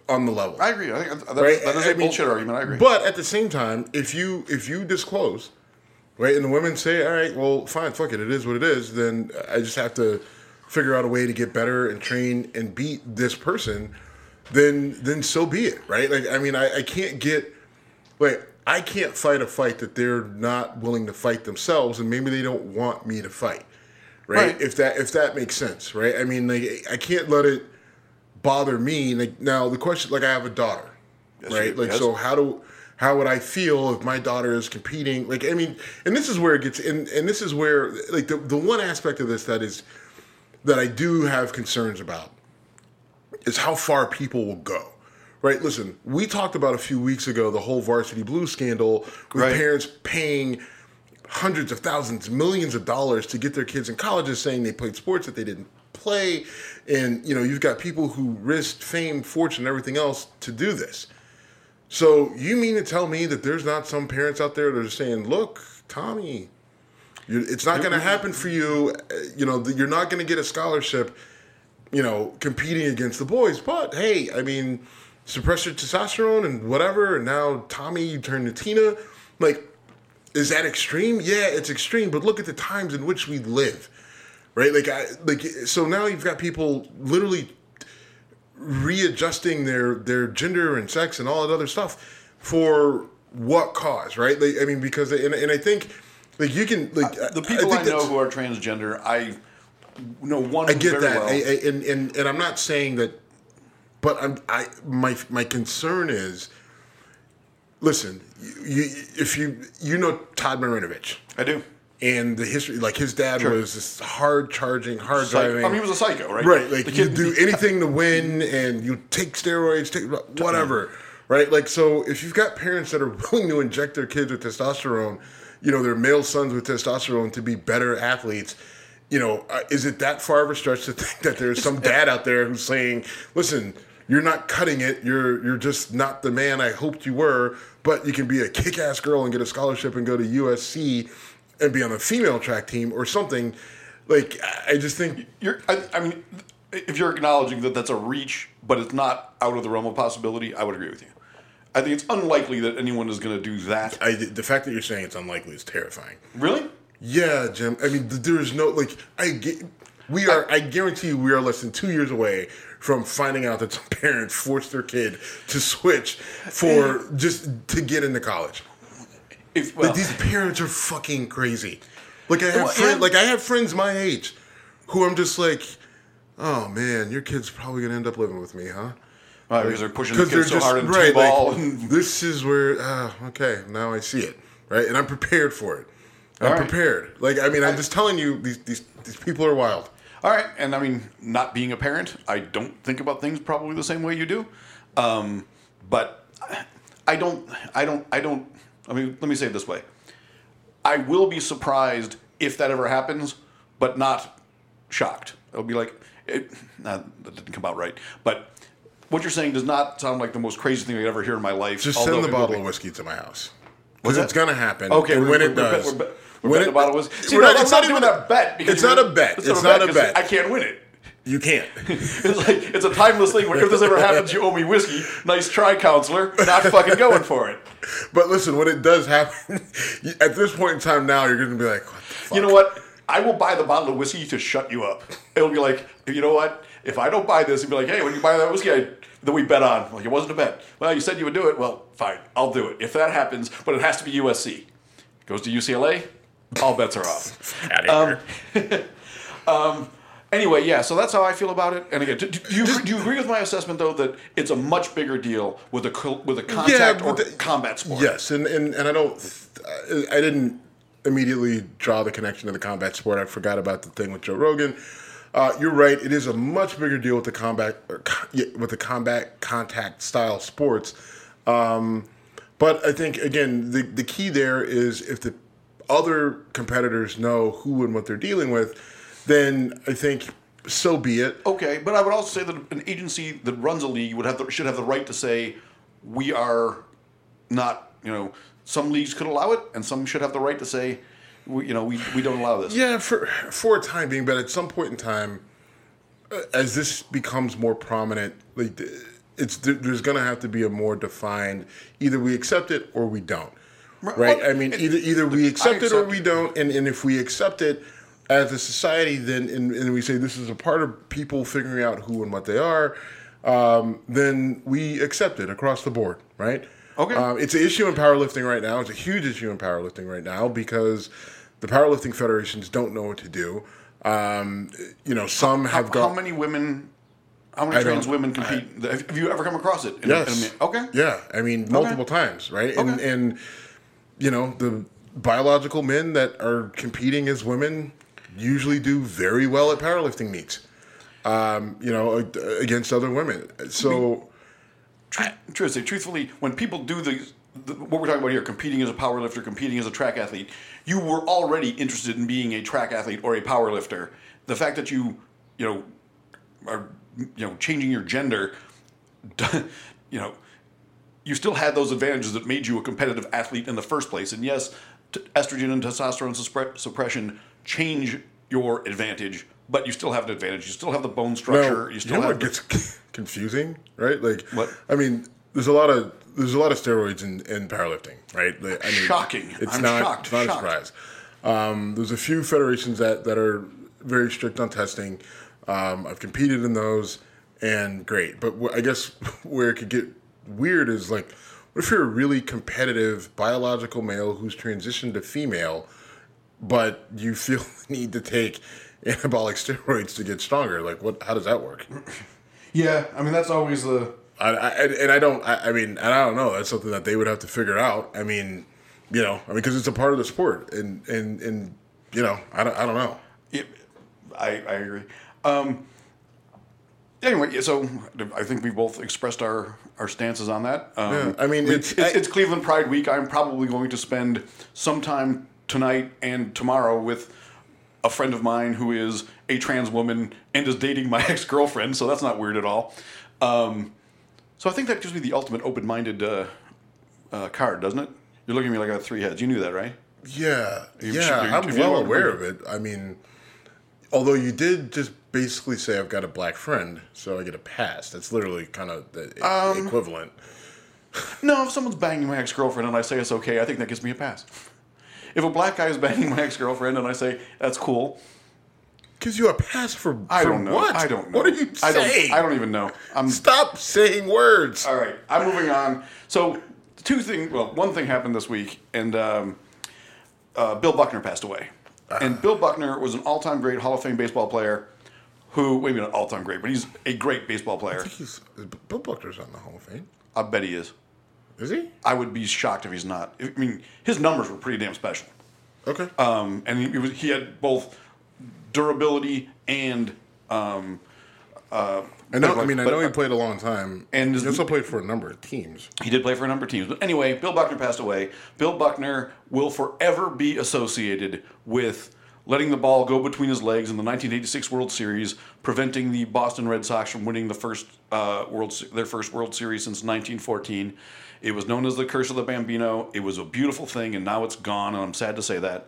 on the level. I agree. I think that, right? that is I a mean, bullshit argument. I agree. But at the same time, if you if you disclose, right, and the women say, all right, well, fine, fuck it, it is what it is, then I just have to figure out a way to get better and train and beat this person, then then so be it, right? Like, I mean, I, I can't get, like, I can't fight a fight that they're not willing to fight themselves, and maybe they don't want me to fight, right? Right. If that if that makes sense, right? I mean, like, I can't let it bother me. Like, now the question, like, I have a daughter, Yes, right? you- Like, yes. so how do how would I feel if my daughter is competing? Like, I mean, and this is where it gets, and, and this is where, like, the, the one aspect of this that is, that I do have concerns about is how far people will go, right? Listen, we talked about a few weeks ago the whole Varsity Blues scandal with Right. parents paying hundreds of thousands, millions of dollars to get their kids in colleges saying they played sports that they didn't play. And, you know, you've got people who risked fame, fortune, everything else to do this. So you mean to tell me that there's not some parents out there that are saying, look, Tommy, you it's not going to happen for you. Uh, You know, you're not going to get a scholarship, you know, competing against the boys. But, hey, I mean, suppress your testosterone and whatever. And now, Tommy, you turn to Tina. Like, is that extreme? Yeah, it's extreme. But look at the times in which we live, right? Like, I, like so now you've got people literally readjusting their their gender and sex and all that other stuff for what cause, right? Like, I mean, because and, and I think like you can like the people think I, know that's- who are transgender, I know one I get very that, well. I, I, and, and and I'm not saying that, but I'm I my my concern is, listen, you, if you you know Todd Marinovich. I do. And the history, like his dad Sure. was this hard charging, hard Psycho. driving. I mean, he was a psycho, right? Right, like The you kid- do anything to win, and you take steroids, take whatever, right? Like, so if you've got parents that are willing to inject their kids with testosterone, you know, their male sons with testosterone to be better athletes, you know, uh, is it that far of a stretch to think that there's some dad out there who's saying, listen, you're not cutting it, you're you're just not the man I hoped you were, but you can be a kick-ass girl and get a scholarship and go to U S C and be on a female track team or something. Like, I just think You're, I, I mean, if you're acknowledging that that's a reach, but it's not out of the realm of possibility, I would agree with you. I think it's unlikely that anyone is going to do that. I, the fact that you're saying it's unlikely is terrifying. Really? Yeah, Jim. I mean, th- there is no like. I ge- we are. I guarantee you, we are less than two years away from finding out that some parents forced their kid to switch for just to get into college. If, well, Like, these parents are fucking crazy. Like I have Well, friends, and- like I have friends my age, who I'm just like, oh man, your kid's probably gonna end up living with me, huh? uh, because they're pushing the Because they're kids so just hard in right. T-ball. Like, and, this is where ah, okay, now I see it, right, and I'm prepared for it. I'm All right. prepared. Like I mean, I'm just telling you, these these these people are wild. all right, and I mean, not being a parent, I don't think about things probably the same way you do. Um, but I don't, I don't, I don't, I mean, let me say it this way. I will be surprised if that ever happens, but not shocked. I'll be like, it, nah, that didn't come out right. But what you're saying does not sound like the most crazy thing I'd ever hear in my life. Just although send the it will bottle be. of whiskey to my house What's because that? it's gonna happen. Okay, and we're, when we're, it does, we're, bet- we're when betting it- the bottle was. See, we're no, not- I'm it's not not doing even- that bet. Because it's you're- not a bet. It's, It's not a 'cause bet. I can't win it. you can't. It's like it's a timeless thing where if this ever happens, you owe me whiskey. Nice try, counselor. Not fucking going for it. But listen, when it does happen, at this point in time now, you're gonna be like, what the fuck? You know what? I will buy the bottle of whiskey to shut you up. It'll be like, you know what? If I don't buy this, it'll be like, hey, when you buy that whiskey, I, that we bet on. Like, it wasn't a bet. Well, you said you would do it. Well, fine. I'll do it. If that happens, but it has to be U S C. Goes to U C L A, all bets are off. Out of here. Um, anyway, yeah, so that's how I feel about it. And again, do, do, you, do you agree with my assessment, though, that it's a much bigger deal with a, co- with a contact Yeah, or but the- combat sport? Yes, and, and, and I don't, I didn't immediately draw the connection to the combat sport. I forgot about the thing with Joe Rogan. Uh, you're right. It is a much bigger deal with the combat, or, co- yeah, with the combat contact style sports. Um, but I think again, the the key there is if the other competitors know who and what they're dealing with, then I think so be it. Okay, but I would also say that an agency that runs a league would have the, should have the right to say, we are not, you know, some leagues could allow it, and some should have the right to say, we, you know, we, we don't allow this. Yeah, for for a time being, but at some point in time, uh, as this becomes more prominent, like it's there's going to have to be a more defined. Either we accept it or we don't. Right? Right? Well, I mean, it, either either we accept, accept it or we don't. And, and if we accept it as a society, then and, and we say this is a part of people figuring out who and what they are, um, then we accept it across the board, right? Okay. Um, it's an issue in powerlifting right now. It's a huge issue in powerlifting right now because the powerlifting federations don't know what to do. Um, you know, some how, have got... How many women... How many I trans don't- women compete? I, have you ever come across it? In Yes. A, in a, okay. Yeah. I mean, multiple times, right? And, Okay. and, you know, the biological men that are competing as women usually do very well at powerlifting meets, um, you know, against other women. So... Tr- True, say, truthfully, when people do the, the what we're talking about here, competing as a powerlifter, competing as a track athlete, you were already interested in being a track athlete or a powerlifter. The fact that you, you know, are you know changing your gender, you know, you still had those advantages that made you a competitive athlete in the first place. And yes, t- estrogen and testosterone suppre- suppression change your advantage, but you still have an advantage. You still have the bone structure. Now, you you still know have what the, gets confusing, right? Like, What? I mean, there's a lot of there's a lot of steroids in, in powerlifting, right? Like, I mean, Shocking. It's I'm not, shocked, It's not shocked. a surprise. Um, there's a few federations that, that are very strict on testing. Um, I've competed in those, and great. But wh- I guess where it could get weird is like, what if you're a really competitive biological male who's transitioned to female, but you feel the need to take anabolic steroids to get stronger? Like, what? How does that work? yeah, I mean, that's always the... I, I, and I don't. I, I mean, and I don't know. That's something that they would have to figure out. I mean, you know, I mean, because it's a part of the sport, and and and you know, I don't. I don't know. Yeah, I, I agree. Um, anyway, yeah, so I think we both expressed our, our stances on that. Um, Yeah, I mean, it's, it's- it's, it's Cleveland Pride Week. I'm probably going to spend some time tonight and tomorrow with a friend of mine who is a trans woman and is dating my ex-girlfriend, so that's not weird at all. Um, so I think that gives me the ultimate open-minded uh, uh, card, doesn't it? You're looking at me like I have three heads. You knew that, right? Yeah, You- yeah, you- I'm if you well don't- aware of it. I mean, although you did just basically say I've got a black friend, so I get a pass. That's literally kind of the Um, equivalent. No, if someone's banging my ex-girlfriend and I say it's okay, I think that gives me a pass. If a black guy is banging my ex-girlfriend and I say that's cool, Gives you a pass for, I for don't know. what? I don't know. What are you I saying? don't, I don't even know. I'm Stop saying words. all right. I'm moving on. So two things. Well, one thing happened this week, and um, uh, Bill Buckner passed away. And Bill Buckner was an all-time great Hall of Fame baseball player. Who? Wait a minute, all-time great, but he's a great baseball player. He's, Bill Buckner's on the Hall of Fame. I bet he is. Is he? I would be shocked if he's not. I mean, his numbers were pretty damn special. Okay. Um, and he, he was he had both durability and um, uh, I know. but- I mean, I but- know he played a long time, and he also played for a number of teams. He did play for a number of teams. But anyway, Bill Buckner passed away. Bill Buckner will forever be associated with letting the ball go between his legs in the nineteen eighty-six World Series, preventing the Boston Red Sox from winning the first uh, World Se- their first World Series since nineteen fourteen. It was known as the Curse of the Bambino. It was a beautiful thing, and now it's gone, and I'm sad to say that.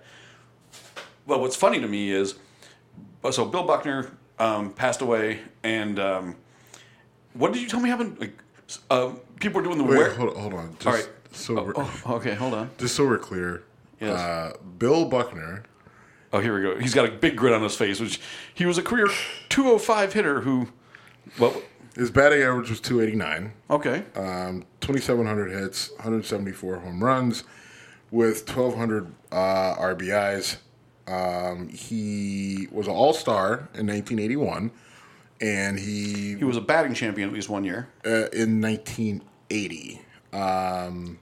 But what's funny to me is, so Bill Buckner um, passed away, and um, what did you tell me happened? Like, uh, people were doing the Wait, wear- hold, hold on. Just All right. So we're, Oh, okay, hold on. just so we're clear, Yes. uh, Bill Buckner. Oh, here we go. He's got a big grin on his face, which he was a career two oh five hitter who, well, His batting average was two eighty-nine. okay. Um, twenty-seven hundred hits, one hundred seventy-four home runs, with twelve hundred uh, R B Is. Um, he was an All-Star in nineteen eighty-one, and he, He was a batting champion at least one year. uh, in nineteen eighty. Um,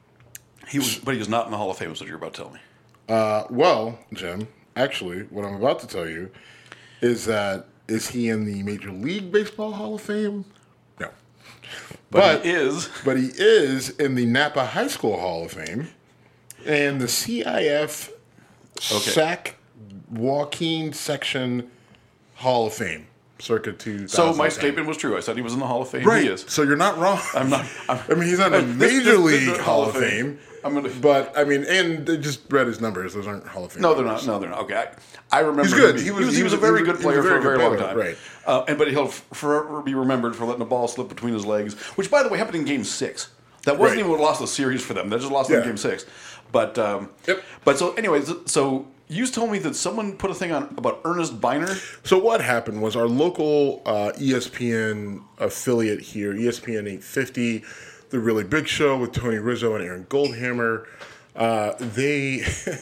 He was, but he was not in the Hall of Fame, is what you're about to tell me. uh, well, Jim, actually, what I'm about to tell you is that is he in the Major League Baseball Hall of Fame? No. But, he is. But he is in the Napa High School Hall of Fame and the C I F Okay. Sac Joaquin Section Hall of Fame. circa two thousand. So my statement was true. I said he was in the Hall of Fame. Right. He is. So you're not wrong. I'm not. I'm, I mean, he's not in the this- Major this- League this- Hall of Fame. I'm gonna. But I mean, and they just read his numbers. Those aren't Hall of Fame. No, they're not. numbers. No, they're not. Okay, I, I remember. He's good. him being- He was- He was, he he was a was- very he was- good he player was a for a very very good long player, time. right. Uh, and but he'll forever be remembered for letting the ball slip between his legs, which, by the way, happened in Game Six. That wasn't Right. even what lost the series for them. They just lost Yeah. in Game Six. But um, Yep. But so, anyways, so you told me that someone put a thing on about Ernest Biner. So what happened was our local uh, E S P N affiliate here, E S P N eight fifty, the Really Big Show with Tony Rizzo and Aaron Goldhammer. Uh, they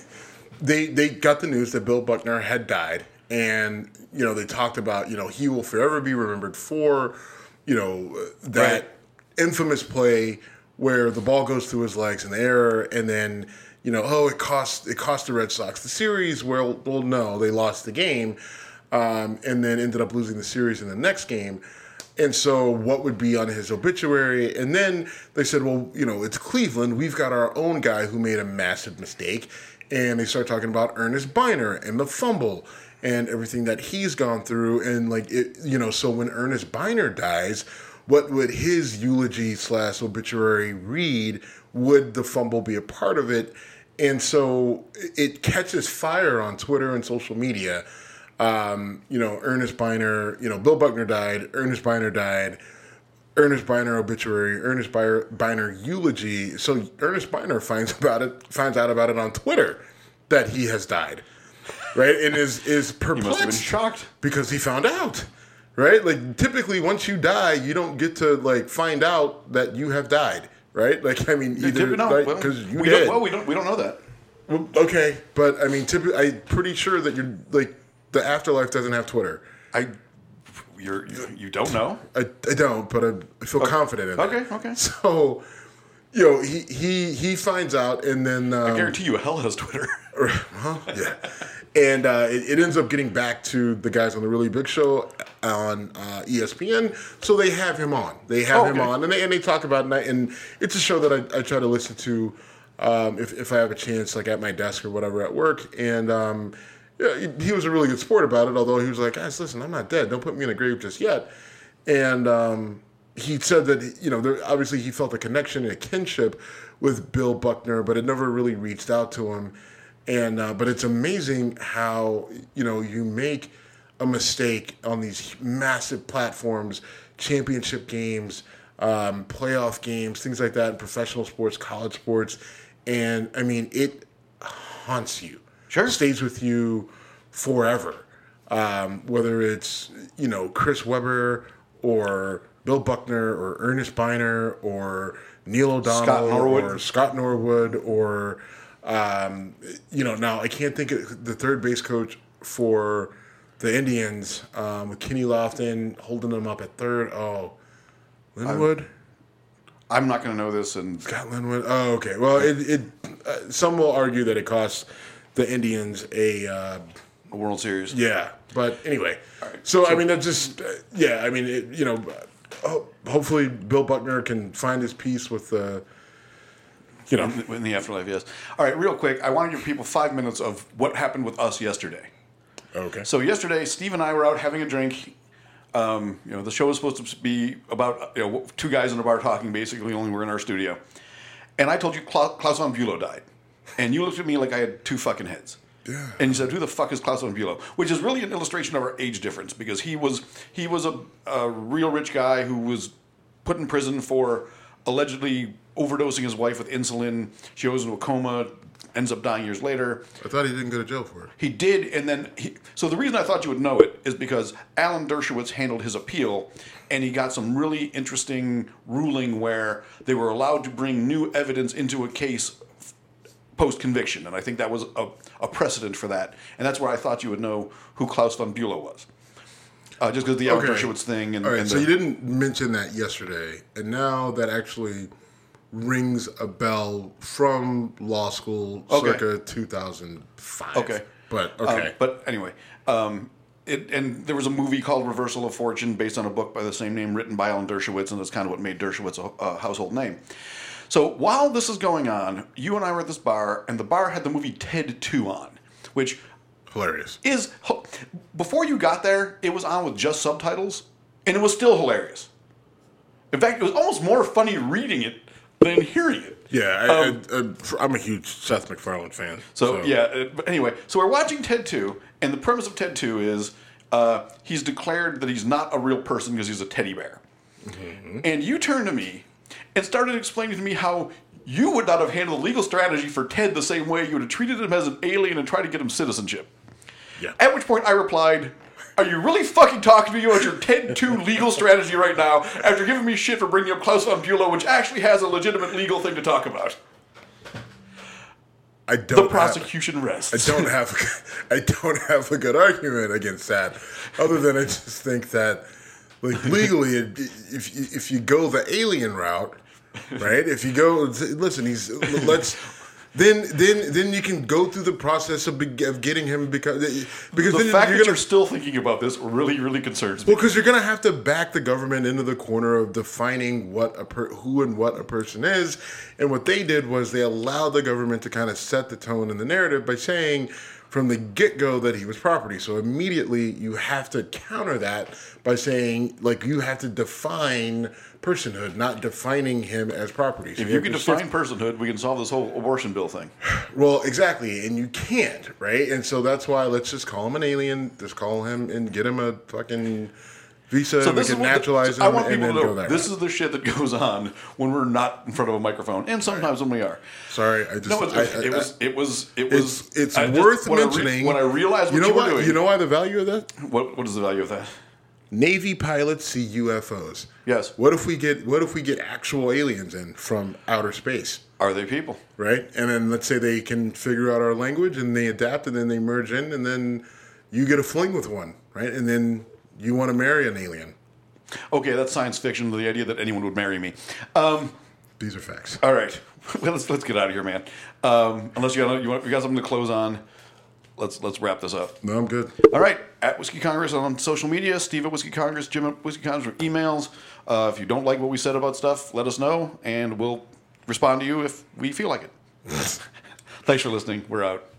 they they got the news that Bill Buckner had died, and you know they talked about you know he will forever be remembered for you know that Right. infamous play where the ball goes through his legs in the air, and then you know oh it cost it cost the Red Sox the series. Well, well no, they lost the game, um, and then ended up losing the series in the next game. And so what would be on his obituary? And then they said, well, you know, it's Cleveland. We've got our own guy who made a massive mistake. And they start talking about Ernest Biner and the fumble and everything that he's gone through. And like, it, you know, so when Ernest Biner dies, what would his eulogy slash obituary read? Would the fumble be a part of it? And so it catches fire on Twitter and social media. Um, you know, Ernest Biner, you know, Bill Buckner died, Ernest Biner died, Ernest Biner obituary, Ernest Biner, Biner eulogy. So Ernest Biner finds about it, finds out about it on Twitter that he has died, right? And is is perplexed. He must have been shocked because he found out, right? Like typically, once you die, you don't get to like find out that you have died, right? Like I mean, either No, because well, like, you we did. don't, well, we don't. We don't know that. Well, okay, but I mean, typically, I'm pretty sure that you're like the afterlife doesn't have Twitter. I. You're. You don't know. I, I don't, but I, I feel confident in it. Okay. Okay. So, you know, he he he finds out, and then um, I guarantee you, hell has Twitter. huh? Yeah, and uh, it, it ends up getting back to the guys on the Really Big Show on uh, E S P N. So they have him on. They have Oh, him okay. on, and they and they talk about it, and it's a show that I, I try to listen to um, if if I have a chance, like at my desk or whatever at work, and. Um, Yeah, he, he was a really good sport about it, although he was like, guys, listen, I'm not dead. Don't put me in a grave just yet. And um, he said that, you know, there, obviously he felt a connection and a kinship with Bill Buckner, but it never really reached out to him. And uh, but it's amazing how, you know, you make a mistake on these massive platforms, championship games, um, playoff games, things like that in professional sports, college sports. And, I mean, it haunts you. Sure. Stays with you forever. Um, whether it's, you know, Chris Webber or Bill Buckner or Ernest Biner or Neil O'Donnell Scott Norwood. or Scott Norwood or, um, you know, now I can't think of the third base coach for the Indians, um, with Kenny Lofton holding them up at third. Oh, Linwood? I'm not going to know this, and Scott Linwood. Oh, okay. Well, it, it uh, some will argue that it costs the Indians a uh, a World Series. yeah, but anyway. right. So, So- I mean, that just uh, yeah. I mean, it, you know, ho- hopefully Bill Buckner can find his peace with the, you know, In the afterlife, yes. All right, real quick, I want to give people five minutes of what happened with us yesterday. okay. So yesterday, Steve and I were out having a drink. Um, you know, the show was supposed to be about you know two guys in a bar talking. Basically, only we're in our studio. And I told you Kla- Klaus von Bülow died, and you looked at me like I had two fucking heads. Yeah. And you said, "Who the fuck is Klaus von Bülow?" Which is really an illustration of our age difference, because he was he was a, a real rich guy who was put in prison for allegedly overdosing his wife with insulin. She goes into a coma, ends up dying years later. I thought he didn't go to jail for it. He did, and then he, so the reason I thought you would know it is because Alan Dershowitz handled his appeal, and he got some really interesting ruling where they were allowed to bring new evidence into a case post conviction, and I think that was a, a precedent for that, and that's where I thought you would know who Klaus von Bülow was, uh, just because the Alan Okay. Dershowitz thing. And, All right. and So the, you didn't mention that yesterday, and now that actually rings a bell from law school, Okay. circa two thousand five. Okay. But Um, okay. but anyway, um, it, and there was a movie called Reversal of Fortune based on a book by the same name written by Alan Dershowitz, and that's kind of what made Dershowitz a, a household name. So while this is going on, you and I were at this bar, and the bar had the movie Ted two on, which Hilarious. Is before you got there, it was on with just subtitles, and it was still hilarious. In fact, it was almost more funny reading it than hearing it. Yeah, I, um, I, I, I'm a huge Seth MacFarlane fan. So, so. yeah, but anyway, so we're watching Ted two, and the premise of Ted two is uh, he's declared that he's not a real person because he's a teddy bear. Mm-hmm. And you turned to me and started explaining to me how you would not have handled legal strategy for Ted the same way. You would have treated him as an alien and tried to get him citizenship. Yeah. At which point I replied, are you really fucking talking to me about your Ted two legal strategy right now after giving me shit for bringing up Klaus von Bülow, which actually has a legitimate legal thing to talk about? I don't the prosecution have, rests. I don't have I don't have a good argument against that, other than I just think that, like, legally, if if you go the alien route, right? If you go, listen, he's let's. Then, then, then you can go through the process of, be, of getting him because because the then fact you're that gonna, you're still thinking about this really, really concerns me. Well, because you're going to have to back the government into the corner of defining what a per, who and what a person is, and what they did was they allowed the government to kind of set the tone in the narrative by saying from the get-go that he was property. So immediately you have to counter that by saying, like, you have to define personhood, not defining him as property. So if you, you can define shift. personhood, we can solve this whole abortion bill thing. Well, exactly, and you can't, right? And so that's why let's just call him an alien, just call him and get him a fucking visa, so and we can naturalize the, him I want and people then to know go that this route. is the shit that goes on when we're not in front of a microphone, and sometimes when we are. Sorry, I just no, it's, I, it, I, was, it was it was it's it's I worth just, when mentioning. I re, when I realized what you know you why, were doing. You know why the value of that? What what is the value of that? Navy pilots see U F Os. Yes. What if we get what if we get actual aliens in from outer space? Are they people? Right? And then let's say they can figure out our language and they adapt and then they merge in and then you get a fling with one, right? And then you want to marry an alien. Okay, that's science fiction. The idea that anyone would marry me. Um, These are facts. all right, well, let's let's get out of here, man. Um, unless you got you, want, you got something to close on, let's let's wrap this up. No, I'm good. All right, at Whiskey Congress on social media, Steve at Whiskey Congress, Jim at Whiskey Congress for emails. Uh, if you don't like what we said about stuff, let us know, and we'll respond to you if we feel like it. Thanks for listening. We're out.